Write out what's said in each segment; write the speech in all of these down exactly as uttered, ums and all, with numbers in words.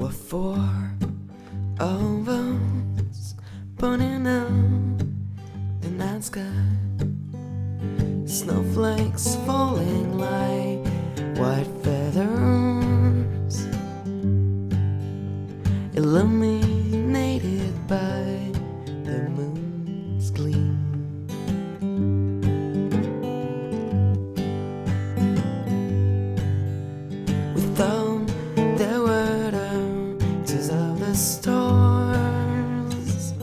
were four of us burning up the night sky, snowflakes falling like white feathers, illuminated by the moon's gleam. We thought there were touches of the stars,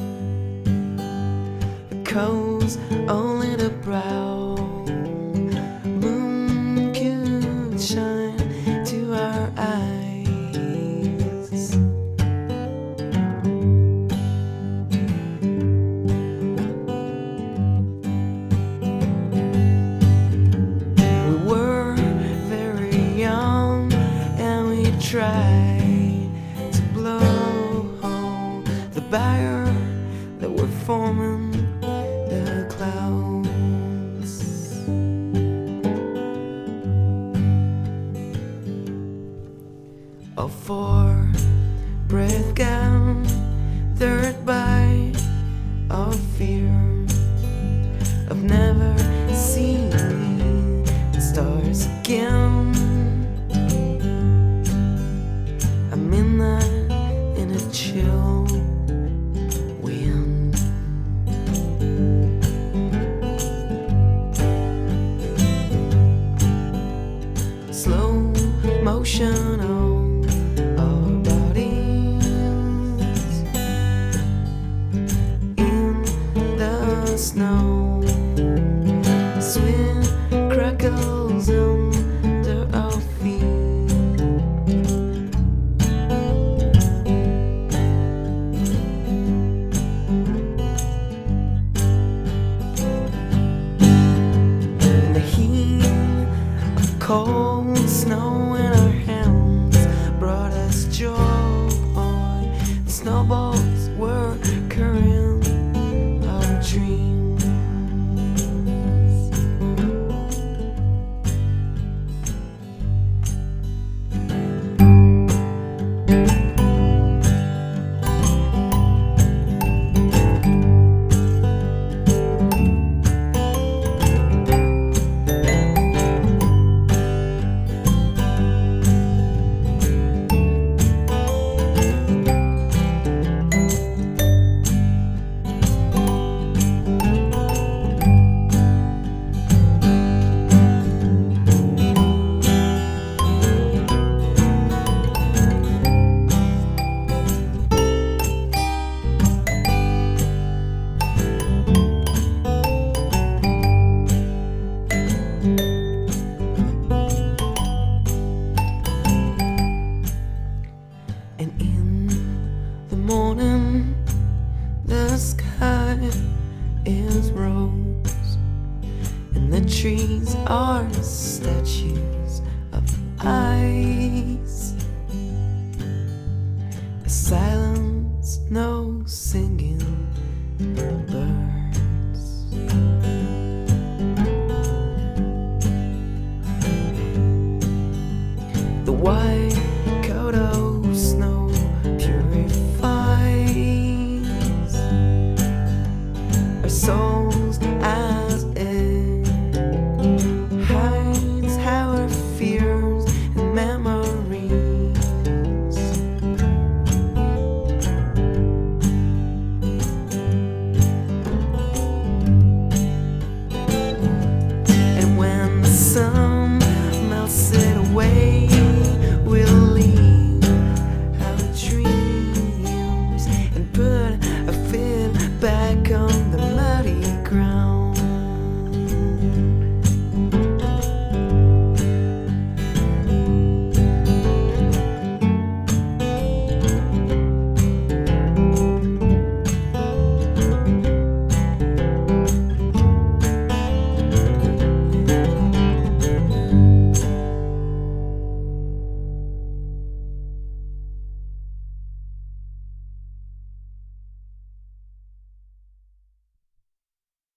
because only the brown moon could shine to our eyes. We were very young and we tried to blow home the fire that were forming the clouds. A four breath gathered by our fear of never seeing the stars again. A midnight in a chill wind. Slow motion on our bodies in the snow. Sweat crackles under our feet. The heat of cold snow in our hands brought us joy. The snowballs were carrying our dreams. And in the morning, the sky is rose, and the trees are statues of ice. A silence, no sin.